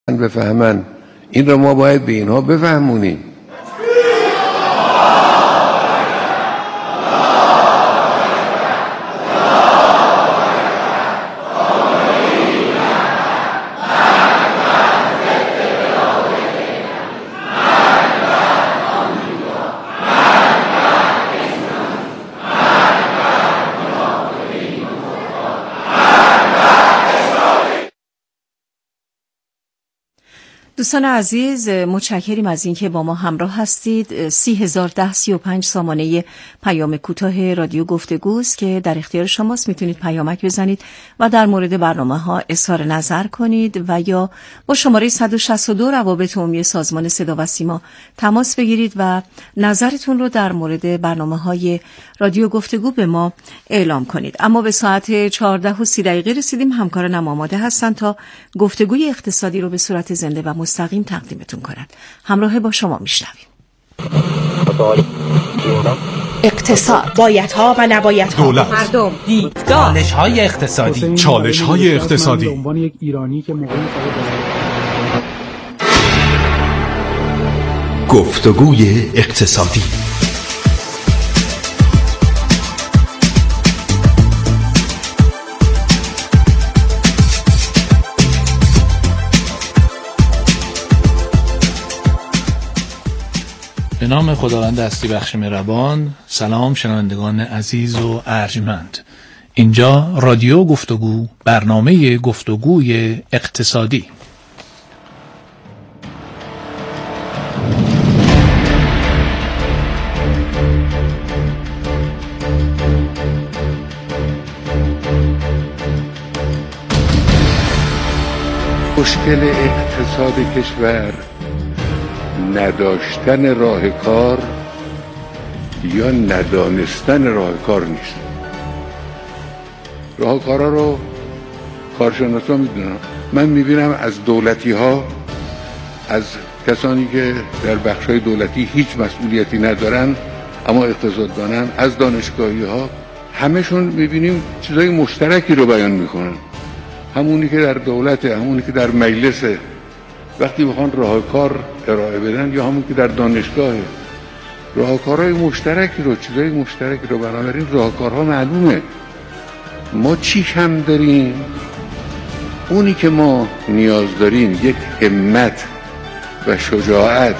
بفهمن. این رو ما باید به اینها بفهمونیم. دوستان عزیز، متشکریم از اینکه با ما همراه هستید. 301035 سامانه پیام کوتاه رادیو گفتگوست که در اختیار شماست. میتونید پیامک بزنید و در مورد برنامه‌ها اظهار نظر کنید و یا با شماره 162 روابط عمومی سازمان صدا و سیما تماس بگیرید و نظرتون رو در مورد برنامه‌های رادیو گفتگو به ما اعلام کنید. اما به ساعت 14:30 رسیدیم. همکارانم آماده هستند تا گفتگوی اقتصادی رو به صورت زنده و مستقیم تقدیمتون کنند. همراه با شما میشنویم. اقتصاد، بایدها و نبایدها، دولت، مردم، دیدگاه، چالش‌های اقتصادی، چالش‌های اقتصادی. به عنوان یک ایرانی که موقعی گفتگوی اقتصادی. به نام خداوند هستی بخش مهربان. سلام شنوندگان عزیز و ارجمند. اینجا رادیو گفتگو، برنامه گفتگوی اقتصادی. مشکل اقتصاد کشور نداشتن راه کار یا ندانستن راه کار نیست. راه کارا رو کارشناسا میدونن. من میبینم از دولتی ها، از کسانی که در بخشای دولتی هیچ مسئولیتی ندارن اما اقتصاددانن، از دانشگاهی ها، همشون میبینیم چیزای مشترکی رو بیان میکنن. همونی که در دولته، همونی که در مجلسه، وقتی بخوان راهکار ارائه بدن، یا همون که در دانشگاه، راهکارهای مشترکی رو، چیزای مشترکی رو. بنابراین راهکارها معلومه. ما چی کم داریم؟ اونی که ما نیاز داریم یک همت و شجاعت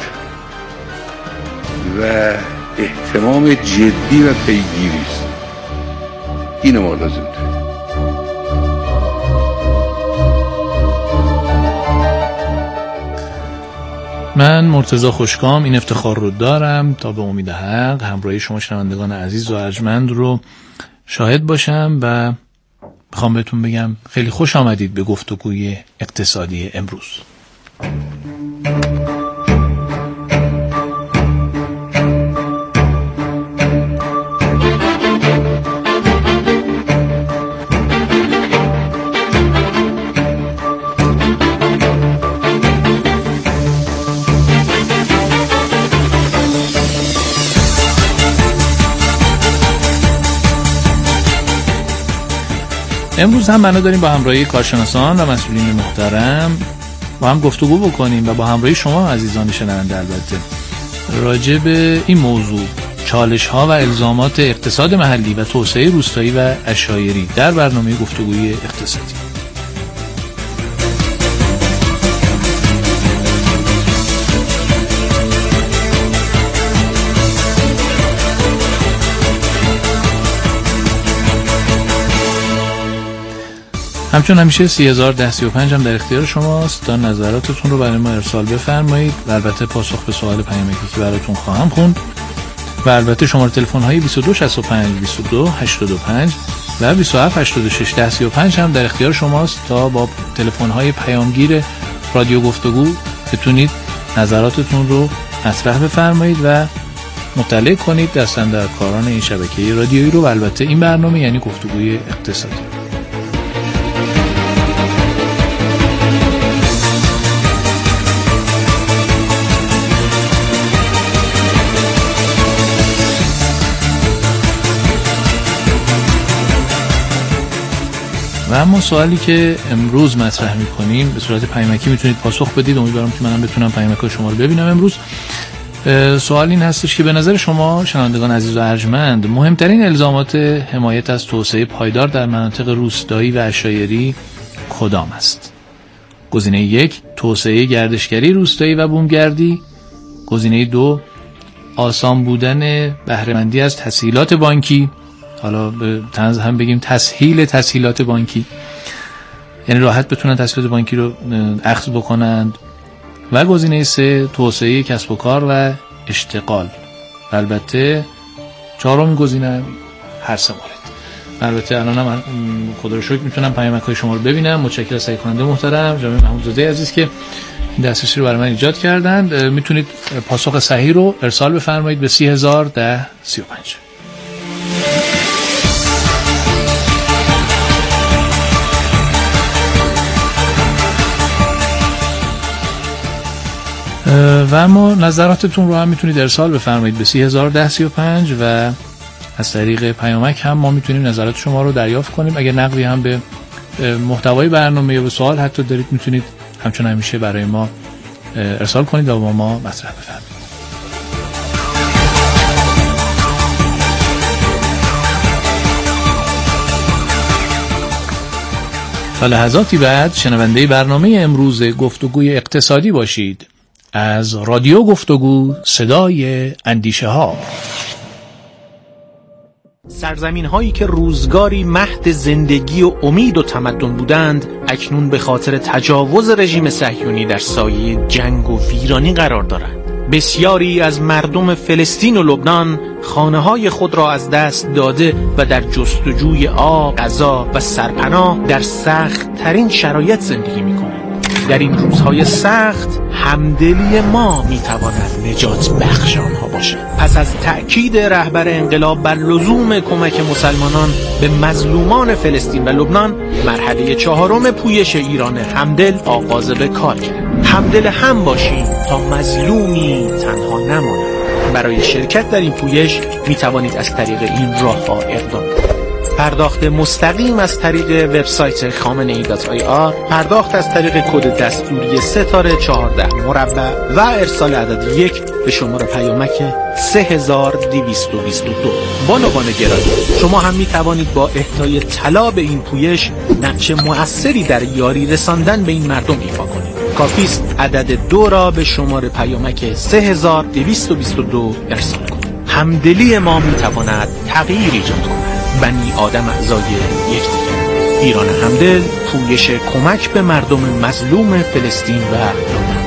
و اهتمام جدی و پیگیری است. اینو ما لازم داریم. من مرتضی خوشکام این افتخار رو دارم تا به امید حق همراهی شما شنوندگان عزیز و ارجمند رو شاهد باشم و بخوام بهتون بگم خیلی خوش آمدید به گفتگوی اقتصادی امروز. امروز هم منو داریم با همراهی کارشناسان و مسئولین محترم با هم گفتگو بکنیم و با همراهی شما عزیزان شنونده البته راجع به این موضوع، چالش‌ها و الزامات اقتصاد محلی و توسعه روستایی و عشایری در برنامه گفتگوی اقتصادی. همچون همیشه 301035 هم در اختیار شماست تا نظراتتون رو برای ما ارسال بفرمایید و البته پاسخ به سوال پیامکی که براتون خواهم خوند و البته شماره تلفن های 2265 22 85 و 27 86 1035 هم در اختیار شماست تا با تلفن های پیامگیر رادیو گفتگو بتونید نظراتتون رو مطرح بفرمایید و مطلع کنید دستاندرکاران این شبکه رادیویی رو و البته این برنامه یعنی گفتگوی اقتصادی. و اما سوالی که امروز مطرح می‌کنیم به صورت پیامکی میتونید پاسخ بدید. امیدوارم که منم بتونم پیامک شما رو ببینم امروز. سوال این هستش که به نظر شما شنوندگان عزیز و ارجمند مهمترین الزامات حمایت از توسعه پایدار در مناطق روستایی و عشایری کدام است؟ گزینه 1 توسعه گردشگری روستایی و بومگردی. گزینه 2 آسان بودن بهره‌مندی از تسهیلات بانکی، حالا به طنز هم بگیم تسهیلات بانکی، یعنی راحت بتونن تسهیلات بانکی رو اخذ بکنند. و گزینه 3 توسعه کسب و کار و اشتغال. البته چهارمین گزینه هر سه مورد. البته الانم خدا رو شکر میتونم پیامک‌های شما رو ببینم. متشکرم از تهیه کننده محترم جناب محمودزاده عزیز که این دسترسی رو برای من ایجاد کردند. میتونید پاسخ صحیح رو ارسال بفرمایید به 301035. و اما نظراتتون رو هم میتونید ارسال بفرمایید به 301035 و از طریق پیامک هم ما میتونیم نظرات شما رو دریافت کنیم. اگر نقدی هم به محتوای برنامه یا به سوال حتی دارید میتونید همچون همیشه برای ما ارسال کنید و با ما مطرح بفرمایید. تا لحظاتی بعد شنونده برنامه امروز گفتگوی اقتصادی باشید از رادیو گفتگو، صدای اندیشه ها. سرزمین هایی که روزگاری مهد زندگی و امید و تمدن بودند اکنون به خاطر تجاوز رژیم صهیونی در سایه جنگ و ویرانی قرار دارند. بسیاری از مردم فلسطین و لبنان خانه‌های خود را از دست داده و در جستجوی آب، غذا و سرپناه در سخت ترین شرایط زندگی می‌کنند. در این روزهای سخت همدلی ما میتواند نجات بخش آنها باشد. پس از تأکید رهبر انقلاب بر لزوم کمک مسلمانان به مظلومان فلسطین و لبنان، مرحله 4 پویش ایران همدل آغاز به کار کرد. همدل هم باشیم تا مظلومی تنها نماند. برای شرکت در این پویش میتوانید از طریق این راه‌ها اقدام کنید. پرداخت مستقیم از طریق وبسایت khamenei.ir، پرداخت از طریق کد دستوری 3-14 و ارسال عدد 1 به شماره پیامک 3222. بانوان گرامی، شما هم می توانید با اهدای طلا به این پویش نقش مؤثری در یاری رساندن به این مردم ایفا کنید. کافی است عدد 2 را به شماره پیامک 3222 ارسال کنید. همدلی ما می تواند تغییر ایجاد کند. بنی آدم اعضای یکدیگر. ایران همدل، پویش کمک به مردم مظلوم فلسطین و لبنان.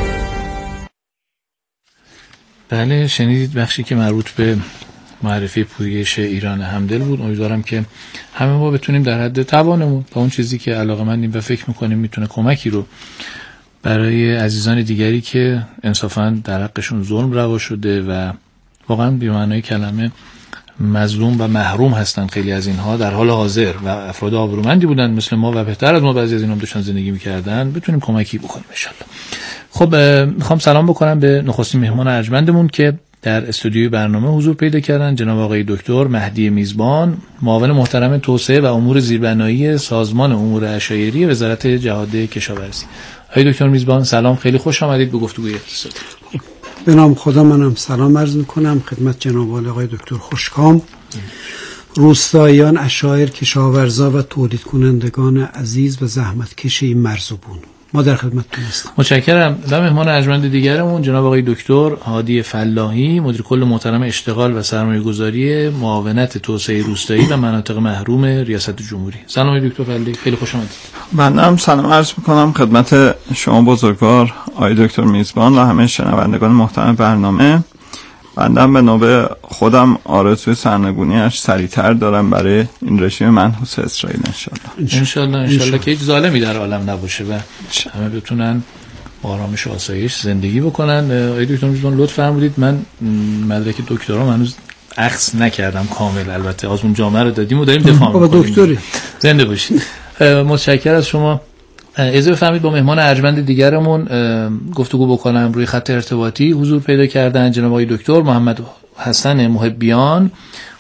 بله، شنیدید بخشی که مربوط به معرفی پویش ایران همدل بود. امیدوارم که همه ما بتونیم در حد توانمون با اون چیزی که علاقه‌مندیم و فکر می‌کنیم میتونه کمکی رو برای عزیزان دیگری که انصافاً در حقشون ظلم روا شده و واقعاً به معنای کلمه مظلوم و محروم هستن خیلی از اینها در حال حاضر و افراد آبرومندی بودن مثل ما و بهتر از ما بعضی از اینها داشتن زندگی می‌کردن، بتونیم کمکی بکنیم ان شاءالله. خب میخوام سلام بکنم به نخستین مهمان ارجمندمون که در استودیوی برنامه حضور پیدا کردن، جناب آقای دکتر مهدی میزبان، معاون محترم توسعه و امور زیربنایی سازمان امور عشایری وزارت جهاد کشاورزی. آقای دکتر میزبان سلام، خیلی خوش آمدید به گفتگوی اقتصادی. به نام خدا منم سلام عرض میکنم خدمت جناب آقای دکتر خوشکام، روستاییان، عشایر، کشاورزا و تولید کنندگان عزیز و زحمتکش این مرزبون. ما در خدمتتون هستیم. متشکرم. و مهمان ارجمند دیگرمون جناب آقای دکتر هادی فلاحی، مدیر کل محترم اشتغال و سرمایه‌گذاری معاونت توسعه روستایی و مناطق محروم ریاست جمهوری. سلام آقای دکتر فلاحی، خیلی خوش آمدید. منم سلام عرض می‌کنم خدمت شما بزرگوار آقای دکتر میزبان و همه شنوندگان محترم برنامه. بندم به نوبه خودم آرزوی سرنگونیش سریعتر دارم برای این رژیم منحوس اسرائیل انشالله که هیچ ظالمی در عالم نباشه و همه بتونن آرامش و آسایش زندگی بکنن. آقای دکتر میزبان لطف فرمودید، من مدرک دکترام هنوز اخذ نکردم کامل، البته آزمون جامعه رو دادیم و داریم دفاع می‌کنیم. دکتری زنده باشید. متشکرم از شما. اجازه بفرمایید با مهمان ارجمند دیگرمون گفتگو بکنم. روی خط ارتباطی حضور پیدا کردن جناب آقای دکتر محمد حسن محبیان،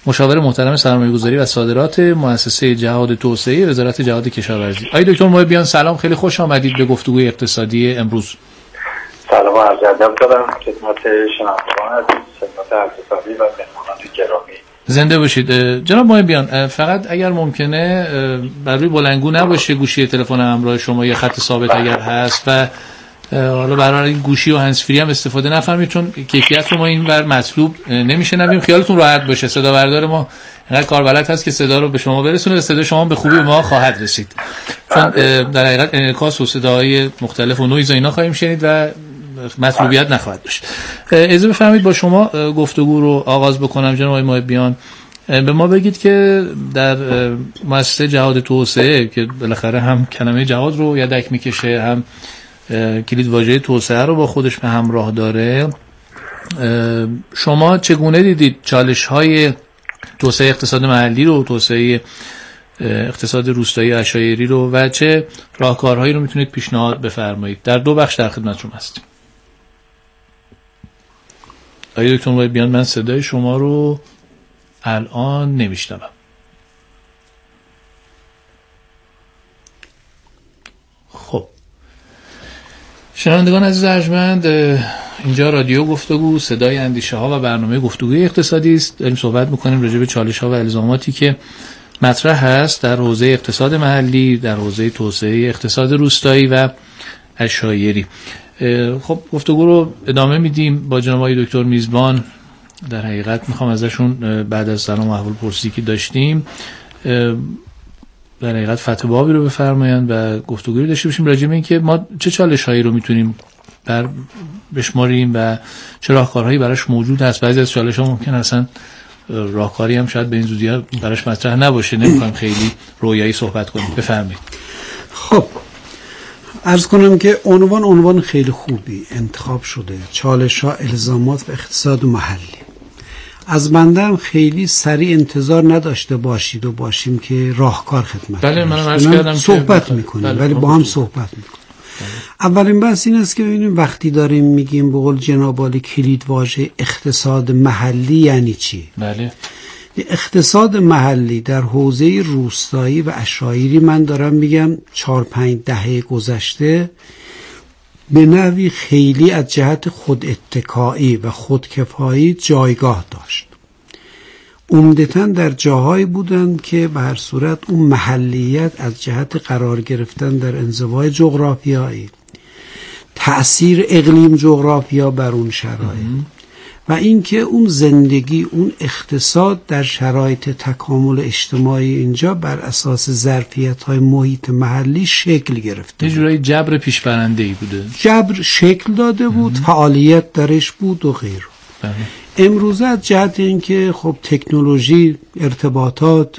مشاور محترم سرمایه‌گذاری و صادرات مؤسسه جهاد توسعه وزارت جهاد کشاورزی. آقای دکتر محبیان سلام، خیلی خوش آمدید به گفتگوی اقتصادی امروز. سلام و عرض ادب دارم خدمت شنوندگان عزیز، خدمت اقتصادی و مهمانان گرامی. زنده باشید. جناب محبیان، فقط اگر ممکنه بر روی بلندگو نباشه گوشی تلفن همراه شما یا خط ثابت اگر هست و حالا برای این گوشی و هندزفری هم استفاده نفرمایید، چون کیفیت رو ما این بر مطلوب نمیشنویم. خیالتون راحت باشه، صدا بردار ما اینقدر کاربلد هست که صدا رو به شما برسونه و صدا شما به خوبی به ما خواهد رسید، چون در حقیقت انعکاس و صداهای مختلف و نویز و اینا خواهیم شنید و مطلوبیت نخواهد داشت. اجازه بفرمایید با شما گفتگو رو آغاز بکنم. جناب آقای محبیان، به ما بگید که در مؤسسه جهاد توسعه که بالاخره هم کلمه جهاد رو یدک میکشه، هم کلید واژه توسعه رو با خودش به همراه داره، شما چگونه دیدید چالش‌های توسعه اقتصاد محلی رو، توسعه اقتصاد روستایی عشایری رو و چه راهکارهایی رو میتونید پیشنهاد بفرمایید؟ در دو بخش در خدمت شما هستیم. آقای دکتر محبیان، من صدای شما رو الان نمیشنوم. خب شنوندگان عزیز ارجمند، اینجا رادیو گفتگو، صدای اندیشه ها و برنامه گفتگوی اقتصادی است. داریم صحبت میکنیم راجع به چالش ها و الزاماتی که مطرح هست در حوزه اقتصاد محلی، در حوزه توسعه اقتصاد روستایی و عشایری. خب گفتگو رو ادامه میدیم با جناب آقای دکتر میزبان. در حقیقت میخوام ازشون بعد از سلام و احوال پرسی که داشتیم در حقیقت فتح بابی رو بفرمایند و گفتگو رو داشته باشیم راجع به اینکه ما چه چالش‌هایی رو میتونیم بشماریم و چه راهکارهایی براش موجود هست. بعضی از چالش‌ها ممکن اصلا راهکاری هم شاید به این زودی‌ها براش مطرح نباشه، نمی‌خوایم خیلی رویایی صحبت کنیم. بفرمایید. خب عرض کنم که عنوان خیلی خوبی انتخاب شده، چالش‌ها، الزامات و اقتصاد محلی. از بنده خیلی سریع انتظار نداشته باشید و باشیم که راهکار خدمت. بله منم عرض کردم صحبت میکنیم، ولی با هم صحبت میکنیم. اولین بحث این است که ببینیم وقتی داریم میگیم به قول جناب عالی کلید واژه اقتصاد محلی یعنی چی؟ بله. اقتصاد محلی در حوزه روستایی و عشایری من دارم میگم 4-5 دهه گذشته به نحوی خیلی از جهت خود اتکایی و خودکفایی جایگاه داشت. عمدتاً در جاهایی بودند که به هر صورت اون محلیت از جهت قرار گرفتن در انزوای جغرافیایی، تأثیر اقلیم جغرافیا بر اون شرایط و اینکه اون زندگی، اون اقتصاد در شرایط تکامل اجتماعی اینجا بر اساس ظرفیت‌های محیط محلی شکل گرفته. یه جورایی جبر پیشبرنده‌ای بوده. جبر شکل داده بود، فعالیت درش بود و غیره. امروزه از جهت اینکه خب تکنولوژی، ارتباطات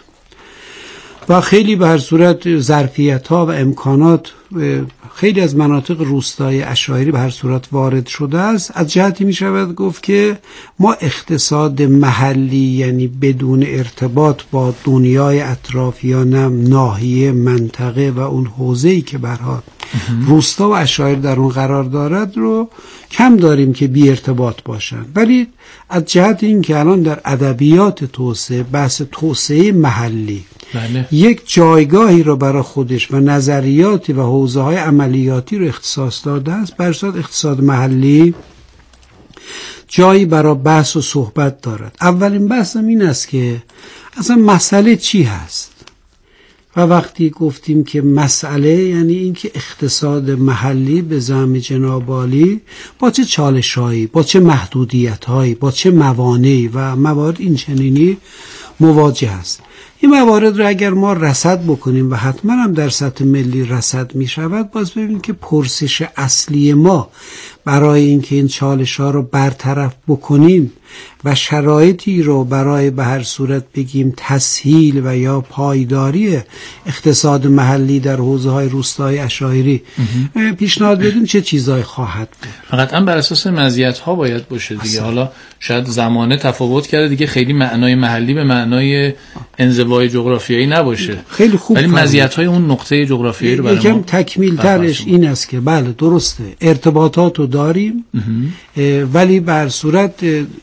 و خیلی به هر صورت ظرفیت‌ها و امکانات خیلی از مناطق روستایی عشایری به هر صورت وارد شده است، از جهتی می شود گفت که ما اقتصاد محلی یعنی بدون ارتباط با دنیای اطرافیانم، ناحیه، منطقه و اون حوزه‌ای که به هر حال روستا و عشایر در اون قرار دارد رو کم داریم که بی ارتباط باشن. ولی از جهت این که الان در ادبیات توسعه بحث توسعه محلی بله. یک جایگاهی رو برای خودش و نظریاتی و حوزه‌های عملیاتی رو اختصاص داده است، بر اساس اقتصاد محلی جایی برای بحث و صحبت دارد. اولین بحثم این است که اصلا مسئله چی هست و وقتی گفتیم که مسئله یعنی این که اقتصاد محلی به زعم جناب عالی با چه چالش‌هایی، با چه محدودیت‌هایی، با چه موانعی و موارد این چنینی مواجه است. این موارد رو اگر ما رصد بکنیم و حتما هم در سطح ملی رصد می شود، باز ببینیم که پرسش اصلی ما برای اینکه این چالش ها رو برطرف بکنیم و شرایطی رو برای به هر صورت بگیم تسهیل و یا پایداری اقتصاد محلی در حوزه های روستایی عشایری پیشنهاد بدیم، چه چیزایی خواهد بود؟ فقط هم بر اساس مزیت ها باید باشه دیگه. حالا شاید زمانه تفاوت کرده دیگه، خیلی معنای محلی به معنای انزوای جغرافیایی نباشه. خیلی خوب، ولی مزیت های اون نقطه جغرافیایی رو برای یکم تکمیل ترش این است که بله درسته ارتباطات رو داریم ولی به هر صورت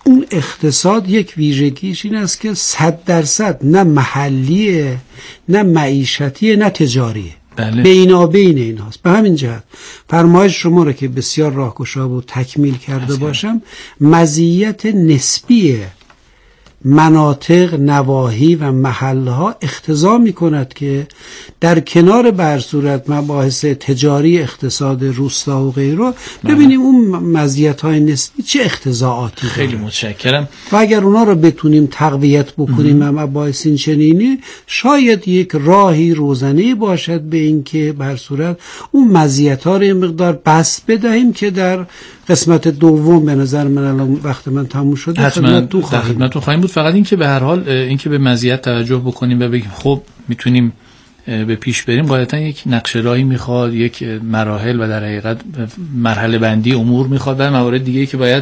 اون اقتصاد یک ویژگیش این است که 100% نه محلیه، نه معیشتیه، نه تجاریه. بله. بینابین این هاست. به همین جهت فرمایش شما را که بسیار راهگشا و تکمیل کرده باشم، مزیت نسبی مناطق، نواحی و محلها اقتضا می کند که در کنار برصورت مباحث تجاری، اقتصاد روستا و غیره، ببینیم اون مزیت‌های نسبی چه اقتضاعاتی خیلی داره. متشکرم. و اگر اونا رو بتونیم تقویت بکنیم و مباحث این چنینی، شاید یک راهی روزنه باشد به این که برصورت اون مزیت‌ها رو یه مقدار بس بدهیم که در قسمت دوم به نظر من الان وقت من تموم شده حتما خدمتتون خواهیم بود. فقط این که به هر حال این که به مزیت توجه بکنیم و بگیم خب میتونیم به پیش بریم، غالبا یک نقشه راهی میخواد، یک مراحل و در حقیقت مرحله بندی امور میخواد و موارد دیگه که باید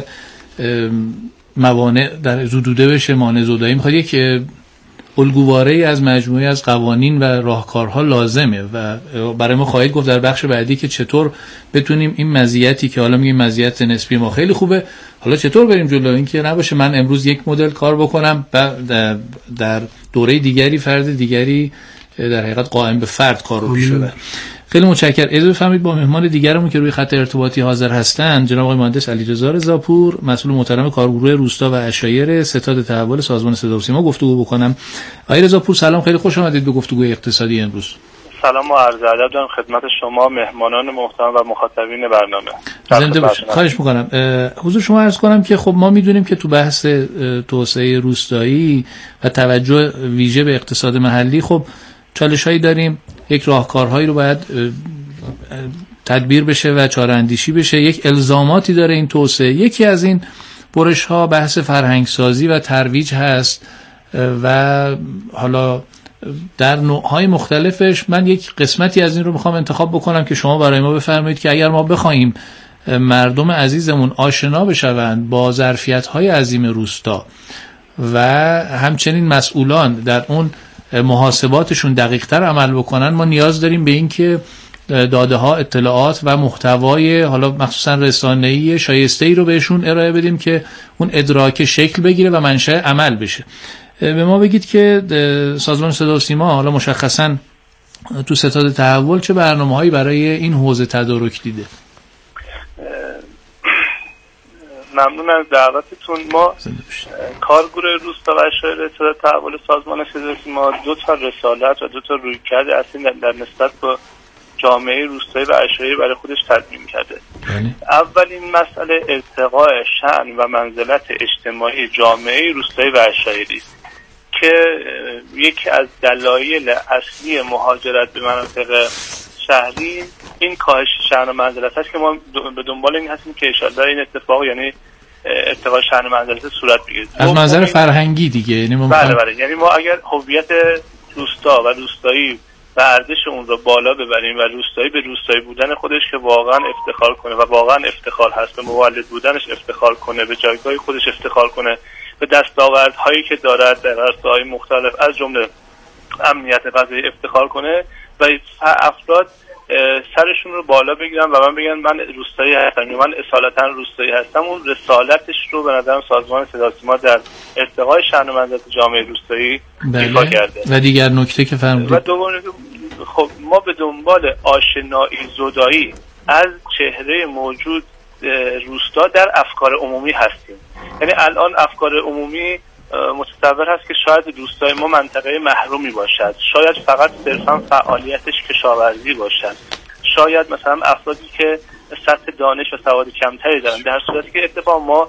موانع در زدوده بشه، مانع زدایی میخواد، یک الگوواره‌ای از مجموعه از قوانین و راهکارها لازمه و برای ما خواهید گفت در بخش بعدی که چطور بتونیم این مزیتی که حالا میگیم مزیت نسبی ما خیلی خوبه، حالا چطور بریم جلو، این که نباشه من امروز یک مدل کار بکنم و در دوره دیگری فرد دیگری در حقیقت قائم به فرد کار رو پیش ببره. خیلی متشکرم. اجازه بفرمایید با مهمان دیگرمون که روی خط ارتباطی حاضر هستند، جناب آقای مهندس علیرضا رضاپور، مسئول محترم کارگروه روستا و عشایر ستاد تحول سازمان صدا و سیما گفتگو بکنم. آقای رضاپور سلام، خیلی خوش آمدید به گفتگوی اقتصادی امروز. سلام و عرض ادب دارم خدمت شما مهمانان محترم و مخاطبین برنامه. زنده باشید. خواهش می‌کنم. حضور شما عرض کنم که خب ما می‌دونیم که تو بحث توسعه روستایی و توجه ویژه به اقتصاد محلی خب چالش‌هایی داریم، یک راهکارهایی رو باید تدبیر بشه و چاره اندیشی بشه، یک الزاماتی داره این توسعه. یکی از این برش‌ها بحث فرهنگسازی و ترویج هست و حالا در نوع‌های مختلفش من یک قسمتی از این رو میخوام انتخاب بکنم که شما برای ما بفرمایید که اگر ما بخوایم مردم عزیزمون آشنا بشوند با ظرفیت‌های عظیم روستا و همچنین مسئولان در اون محاسباتشون دقیق‌تر عمل بکنن، ما نیاز داریم به این که داده ها، اطلاعات و محتوای حالا مخصوصا رسانه‌ای شایسته‌ای رو بهشون ارائه بدیم که اون ادراک شکل بگیره و منشأ عمل بشه. به ما بگید که سازمان صدا و سیما حالا مشخصا تو ستاد تحول چه برنامه‌هایی برای این حوزه تدارک دیده؟ ممنون از دعوتتون. ما کارگروه روستا و عشایر ستاد تحول سازمان صدا و سیما 2 تا رسالت و 2 تا رویکرد اصلی در نسبت با جامعه روستایی و عشایر برای خودش تدوین کرده. اولین مسئله ارتقاء شأن و منزلت اجتماعی جامعه روستایی و عشایری است که یکی از دلایل اصلی مهاجرت به مناطق شهری این کاهش شأن و منزلت است که ما به دنبال این هستیم که ان شاءالله این اتفاق یعنی ارتقاء شأن و منزلت صورت بگیره. از منظر فرهنگی دیگه، یعنی بله یعنی ما اگر هویت روستا و روستایی و ارزش اون رو بالا ببریم و روستایی به روستایی بودن خودش که واقعا افتخار کنه و واقعا افتخار هست، به مولد بودنش افتخار کنه، به جایگاه خودش افتخار کنه، به دستاوردهایی که دارد در عرصه‌های مختلف از جمله امنیت غذایی افتخار کنه و افراد سرشون رو بالا بگیرن و من بگن من روستایی هستم یا من اصالتا روستایی هستم، اون رسالتش رو به نظرم سازمان صدا و سیما در ارتقاء شأن و منزلت جامعه روستایی ایفا کرده. و دیگر نکته که فرمودید و دوم خب ما به دنبال آشنایی زدایی از چهره موجود روستا در افکار عمومی هستیم. یعنی الان افکار عمومی متصور هست که شاید روستای ما منطقه محرومی باشد، شاید فقط صرفا فعالیتش کشاورزی باشد، شاید مثلا افرادی که سطح دانش و سواد کمتری دارن، در صورتی که اتفاق ما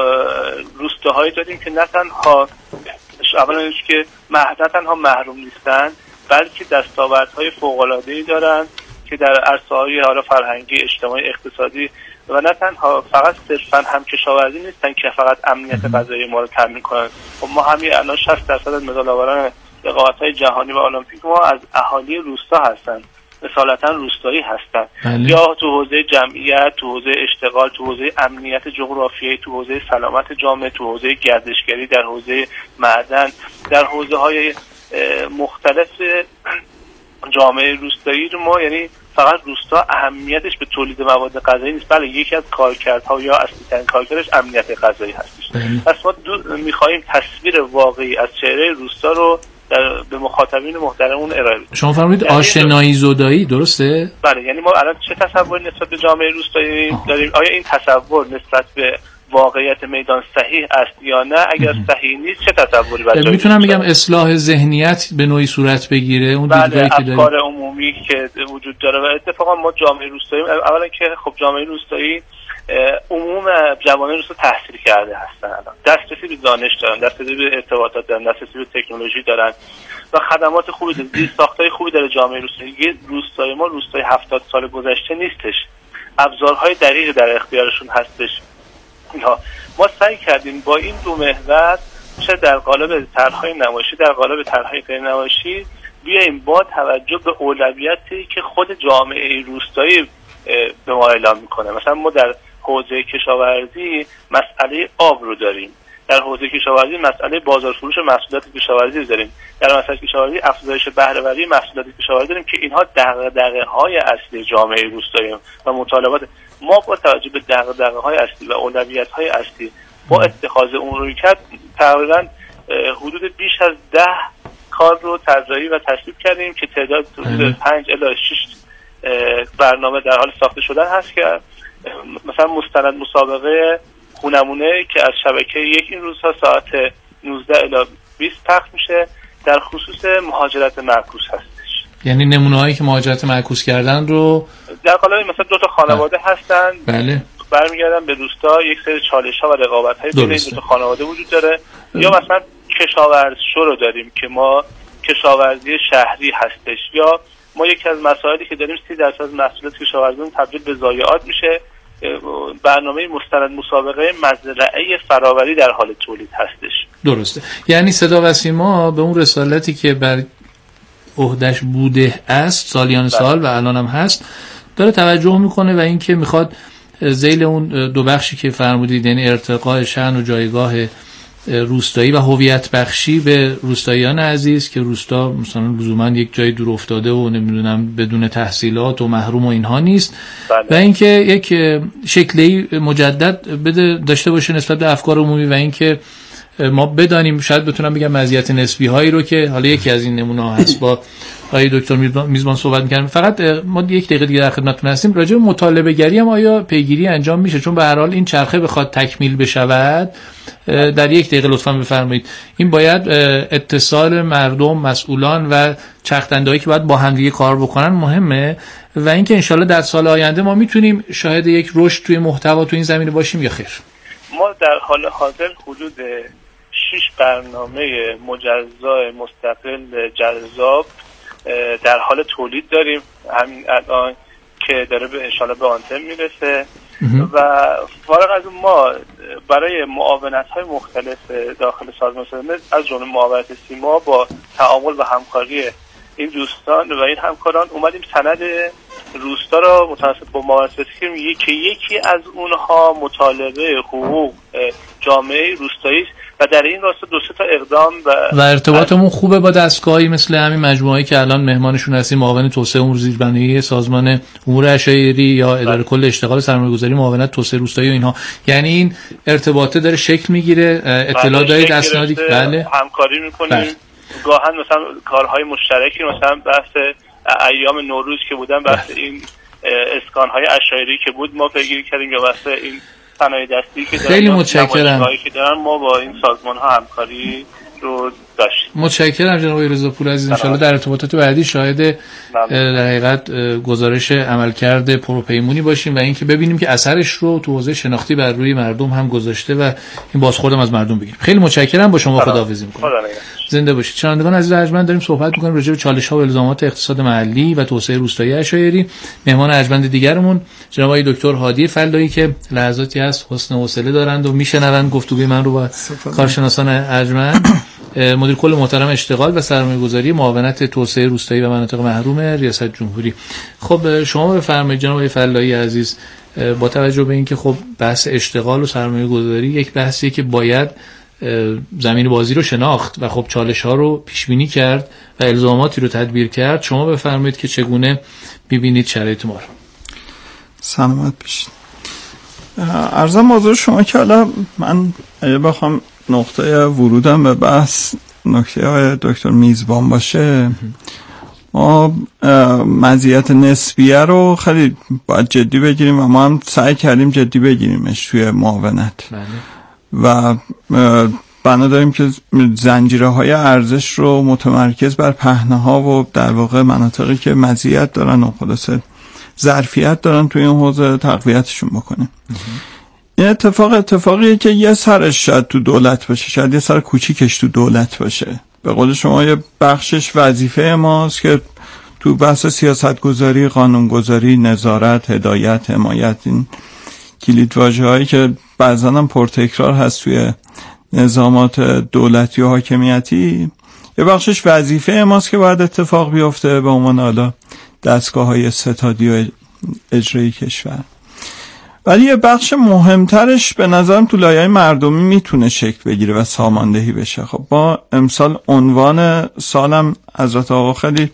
روستاهایی داریم که نه تنها اولا که نه تنها محروم نیستن بلکه دستاوردهای فوق‌العاده‌ای دارن که در عرصه‌های حالا فرهنگی، اجتماعی، اقتصادی و نه تنها فقط صرفا هم کشاورزی نیستن که فقط امنیت غذایی ما رو تامین کنن. خب ما همین الان 60% از مدال آوران رقابت‌های جهانی و المپیک ما از اهالی روستا هستن، اصالتا روستایی هستن. یا تو حوزه جمعیت، تو حوزه اشتغال، تو حوزه امنیت جغرافیایی، تو حوزه سلامت جامعه، تو حوزه گردشگری، در حوزه معدن، در حوزه‌های مختلف جامعه روستایی رو ما یعنی فقط روستا اهمیتش به تولید مواد غذایی نیست، بله یکی از کارکردها یا اصلی ترین کارکردش امنیت غذایی هستش. پس ما می‌خوایم تصویر واقعی از چهره روستا رو به مخاطبین محترمون ارائه بدیم. شما فرمودید آشنایی زدایی، درسته؟ بله، یعنی ما الان چه تصوری نسبت به جامعه روستایی داریم؟ آیا این تصور نسبت به واقعیت میدان صحیح است یا نه؟ اگر صحیح نیست چه تصوری باید میتونم بگم اصلاح ذهنیت به نوعی صورت بگیره اون دیدگاهی که افکار عمومی که وجود داره. و اتفاقا ما جامعه روستایی اولا که خب جامعه روستایی عموم جوانان روستا تحصیل کرده هستن، الان دسترسی به دانش دارن، دسترسی به ارتباطات دارن، دسترسی به تکنولوژی دارن و خدمات خوبی داره، زیرساختای خوبی داره جامعه روستایی. روستای ما روستای 70 سال گذشته نیستش، ابزارهای دقیقی در اختیارشون هستش. ما سعی کردیم با این دو محور، چه در قالب طرح‌های نمایشی در قالب طرح‌های غیر نمایشی، بیاییم با توجه به اولویتی که خود جامعه روستایی به ما اعلام میکنه. مثلا ما در حوزه کشاورزی مسئله آب رو داریم، در حوزه کشاورزی مسئله بازار فروش محصولات کشاورزی داریم، در مسئله کشاورزی افزایش بهره‌وری محصولات کشاورزی داریم که اینها دغدغه‌های اصلی جامعه روستایی و مطالبات ما. با توجه به دغدغه‌های اصلی و اولویت‌های اصلی با اتخاذ اون روی کرد تقریبا حدود بیش از 10 کار رو طراحی و تصویب کردیم که تعداد حدود 5 الی 6 برنامه در حال ساخته شدن هست که مثلا مستند مسابقه خونمونه که از شبکه یک این روزها ساعت 19 الی 20 پخش میشه در خصوص مهاجرت معکوس هستش. یعنی نمونه‌هایی که مهاجرت معکوس کردن رو در قالب مثلا دو تا خانواده هستن، بله برمیگردن به روستا، یک سری چالش‌ها و رقابت‌های بین این دو تا خانواده وجود داره. یا مثلا کشاورزشو رو داریم که ما کشاورزی شهری هستش، یا ما یکی از مسائلی که داریم 30% از محصولات کشاورزیمون تبدیل به ضایعات میشه. برنامه مستند مسابقه مزرعه فراوری در حال تولید هستش. درسته، یعنی صدا و سیما به اون رسالتی که بر عهده‌اش بوده است سالیان سال و الان هم هست داره توجه میکنه و اینکه میخواد ذیل اون دو بخشی که فرمودید، یعنی ارتقاء شأن و جایگاه روستایی و هویت بخشی به روستاییان عزیز که روستا مثلا لزوما یک جای دور افتاده و نمیدونم بدون تحصیلات و محروم و اینها نیست، و اینکه یک شکلی مجدد بده داشته باشه نسبت به افکار عمومی و اینکه ما بدانیم، شاید بتونم بگم مزیت نسبی هایی رو که حالا یکی از این نمونه ها هست با آقای دکتر میزبان صحبت می‌کردیم. فقط ما یک دقیقه دیگه در خدمتتون هستیم. راجع به مطالبه گری هم آیا پیگیری انجام میشه؟ چون به هر حال این چرخه بخواد تکمیل بشود، در یک دقیقه لطفاً بفرمایید. این باید اتصال مردم، مسئولان و چرخدندهایی که باید با هم دیگه کار بکنن مهمه، و اینکه انشالله در سال آینده ما میتونیم شاهد یک رشد توی محتوا تو این زمینه باشیم یا خیر. ما در حال حاضر حدود 6 برنامه مجزا مستقل جذاب در حال تولید داریم همین الان که داره به انشالله به آنتن میرسه. و فارغ از اون ما برای معاونت‌های مختلف داخل سازمان از جمله معاونت سیما با تعامل و همکاری این دوستان و این همکاران اومدیم سند روستا را متناسب با معاونت کردیم که یکی از اونها مطالبه حقوق جامعه روستایی و در این راستا 2 تا اقدام و ارتباطمون خوبه با دستگاهی مثل همین مجموعه‌ای که الان مهمانشون هستیم، معاون توسعه امور زیربنایی سازمان امور عشایری یا اداره کل اشتغال سرمایه‌گذاری معاونت توسعه روستایی و اینها. یعنی این ارتباطه داره شکل میگیره، اطلاع دارید اسنادی بله همکاری میکنیم. گاهن مثلا کارهای مشترکی، مثلا بحث ایام نوروز که بودن، بحث این اسکان‌های عشایری که بود ما پیگیری کردیم، یا بحث این صنایع دستی که خیلی متشکرم که دارن ما با این سازمان ها همکاری رو داشتیم. متشکرم جناب رضاپور عزیز. ان شاءالله در ارتباطات بعدی شاهد در حقیقت گزارش عملکرد پروپیمونی باشیم و اینکه ببینیم که اثرش رو تو حوزه شناختی بر روی مردم هم گذاشته و این بازخوردم از مردم بگیریم. خیلی متشکرم، با شما خداحافظی می‌کنم. زنده باشید. شنوندگان عزیز ارجمند، داریم صحبت می‌کنیم راجع به چالش‌ها و الزامات اقتصاد محلی و توسعه روستایی عشایری. مهمان ارجمند دیگرمون جناب آقای دکتر هادی فلایی که لحظاتی هست حسن حوصله دارند و میشنوند گفتگوی من رو با کارشناسان ارجمند. مدیر کل محترم اشتغال و سرمایه‌گذاری معاونت توسعه روستایی و مناطق محروم ریاست جمهوری. خب شما بفرمایید جناب آقای فلایی عزیز، با توجه به اینکه خب بحث اشتغال و سرمایه‌گذاری یک بحثیه که باید زمین بازی رو شناخت و خب چالش ها رو پیش بینی کرد و الزاماتی رو تدبیر کرد. شما بفرمایید که چگونه می‌بینید شرایط ما رو. سلامت باشید. عرضم موضوع شما که حالا من اگه بخوام نقطه ورودم به بحث نکته های دکتر میزبان باشه، ما مزیت نسبیه رو خیلی باید جدی بگیریم و ما هم سعی کردیم جدی بگیریمش توی معاونت و بنا داریم که زنجیره های ارزش رو متمرکز بر پهنه ها و در واقع مناطقی که مزیت دارن و خلاصه ظرفیت دارن توی این حوزه تقویتشون بکنیم. این اتفاقیه که یه سرش شاید تو دولت باشه، شاید یه سر کوچیکش تو دولت باشه. به قول شما یه بخشش وظیفه ماست که تو بحث سیاستگذاری، قانونگذاری، نظارت، هدایت، حمایت، این کلیدواژه هایی که بعضا هم پرتکرار هست توی نظامات دولتی و حاکمیتی، یه بخشش وظیفه ماست که باید اتفاق بیفته به عنوان حالا دستگاه های ستادی و اجرایی کشور. ولی یه بخش مهمترش به نظرم تو لایه‌های مردمی میتونه شکل بگیره و ساماندهی بشه. خب با امسال عنوان سالم حضرت آقا خیلی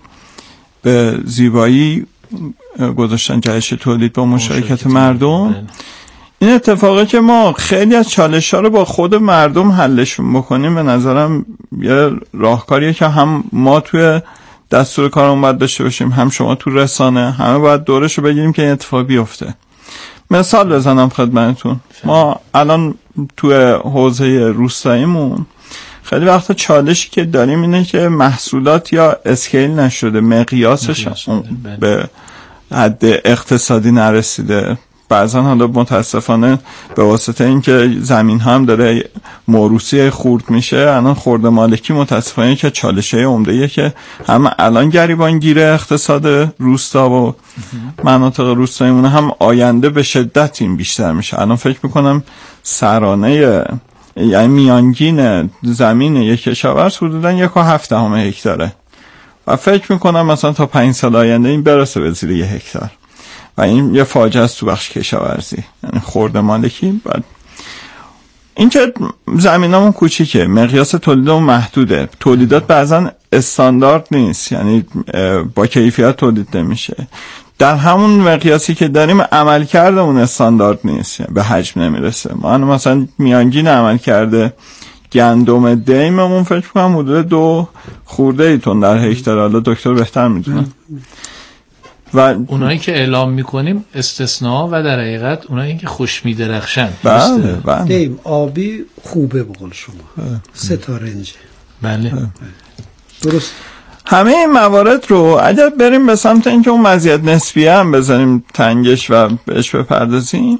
به زیبایی گذاشتن جهش تولید با مشارکت مردم. این اتفاقی که ما خیلی از چالش‌ها رو با خود مردم حلشون بکنیم به نظرم یه راهکاریه که هم ما توی دستور کارمون باید داشته باشیم، هم شما تو رسانه، همه باید دورش رو بگیریم که این اتفاق بیفته. مثال بزنم خدمتتون، ما الان توی حوزه روستاییمون خیلی وقتا چالشی که داریم اینه که محصولات یا اسکیل نشده، مقیاسش به حد اقتصادی نرسیده. بعضا حالا متاسفانه به واسطه اینکه زمین هم داره موروثی خورد میشه، الان خورده مالکی متاسفانه که چالشه عمده‌ایه که هم الان گریبان گیره اقتصاد روستا و مناطق روستاییمون، هم آینده به شدت این بیشتر میشه. الان فکر میکنم سرانه یعنی میانگین زمین یک کشاورز حدوداً 1.7 هکتاره و فکر میکنم مثلا تا 5 سال آینده این برسه به زیر 1 هکتار و این یه فاجعه است تو بخش کشاورزی، یعنی خرده مالکی. بعد این که زمینامون کوچیکه، مقیاس تولیدمون محدوده، تولیدات بعضا استاندارد نیست، یعنی با کیفیت تولید نمیشه. در همون مقیاسی که داریم عملکردمون استاندارد نیست، یعنی به حجم نمیرسه. ما مثلا میانگین عمل کرده گندم دیممون فکر کنم حدود 2 خورده تن در هکتار، حالا دکتر بهتر میدونه. و اونایی که اعلام میکنیم استثناء و در حقیقت اونایی که خوش میدرخشن. بله. دیم آبی خوبه بقول شما 3 تا رنجه. بله درست. همه این موارد رو اگر بریم به سمت اینکه اون مزیت نسبیه هم بزنیم تنگش و بهش بپردازیم،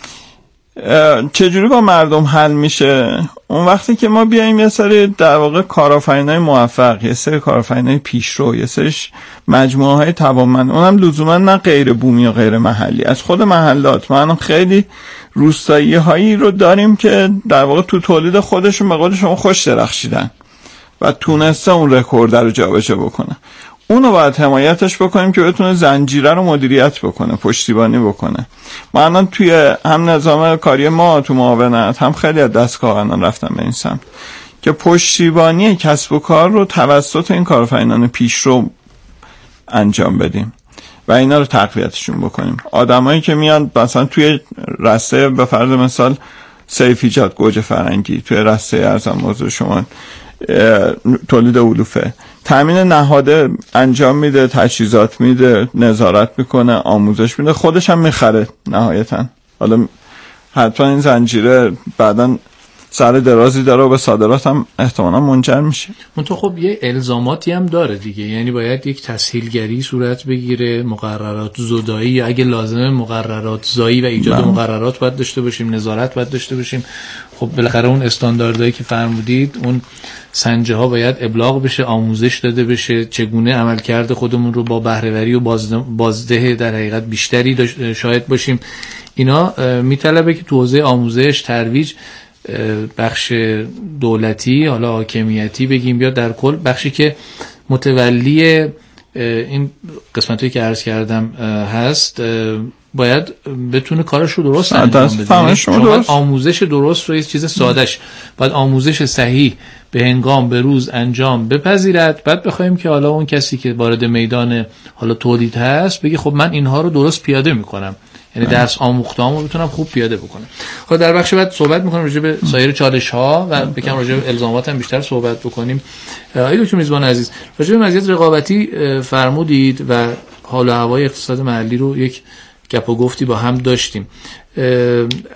چجوری با مردم حل میشه؟ اون وقتی که ما بیاییم یه سری در واقع کارآفرینای موفق، یه سری کارآفرینای پیشرو، یه سریش مجموعه های توانمند، اونم لزوما نه غیر بومی و غیر محلی، از خود محلات. ما الان خیلی روستایی هایی رو داریم که در واقع تو تولید خودشون به قول شما خوش درخشیدن و تونسته اون رکورد رو جابجا بکنه. اونو باید حمایتش بکنیم که بتونه زنجیره رو مدیریت بکنه، پشتیبانی بکنه. ما الان توی هم نظام کاری ما تو معاونت، هم خیلی از دستگاه الان رفتن به این سمت که پشتیبانی کسب و کار رو توسط این کارآفرینان پیشرو انجام بدیم و اینا رو تقویتشون بکنیم. آدمایی که میان مثلا توی رسته به فرض مثال سیفیجات گوجه فرنگی، توی رسته ارزم موضوع شما تولید علوفه، تامین نهاده انجام میده، تجهیزات میده، نظارت میکنه، آموزش میده، خودش هم میخره نهایتا. حالا حتما این زنجیره بعداً سر درازی داره و به صادرات هم احتمالا منجر میشه. منتها خب یه الزاماتی هم داره دیگه، یعنی باید یک تسهیلگری صورت بگیره، مقررات زدایی یا اگه لازمه مقررات زایی و ایجاد مقررات باید داشته باشیم، نظارت باید داشته باشیم. خب بالاخره اون استانداردهایی که فرمودید، اون سنجه ها باید ابلاغ بشه، آموزش داده بشه، چگونه عملکرد خودمون رو با بهره‌وری و بازده در حقیقت بیشتری شاهد باشیم. اینا میطلبه که تو حوزه آموزش، ترویج، بخش دولتی، حالا حاکمیتی بگیم یا در کل بخشی که متولی این قسمتی که عرض کردم هست، باید بتونه کارش رو درست انجام بده. شما آموزش درست رو یه چیز سادهش باید آموزش صحیح به هنگام به روز انجام بپذیرد، بعد بخوایم که حالا اون کسی که وارد میدان حالا تولید هست بگه خب من اینها رو درست پیاده میکنم، یعنی درس آموخته‌ام رو بتونم خوب پیاده بکنم. خب در بخش بعد صحبت میکنم راجع به سایر چالش ها و بگم راجع به الزامات هم بیشتر صحبت بکنیم. آقای دکتر میزبان عزیز، راجع به مزیت رقابتی فرمودید و حال و هوای اقتصاد محلی رو یک گپ و گفتی با هم داشتیم.